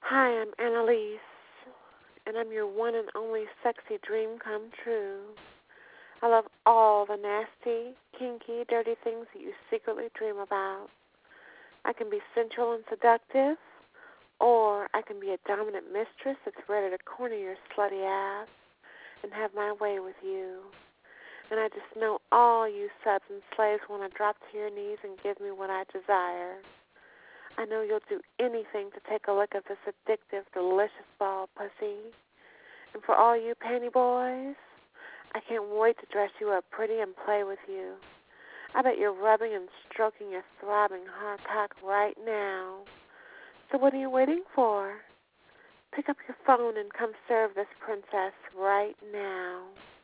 Hi, I'm Annalise, and I'm your one and only sexy dream come true. I love all the nasty, kinky, dirty things that you secretly dream about. I can be sensual and seductive, or I can be a dominant mistress that's ready to corner your slutty ass and have my way with you. And I just know all you subs and slaves want to drop to your knees and give me what I desire. I know you'll do anything to take a lick of this addictive, delicious ball pussy. And for all you panty boys, I can't wait to dress you up pretty and play with you. I bet you're rubbing and stroking your throbbing hot cock right now. So what are you waiting for? Pick up your phone and come serve this princess right now.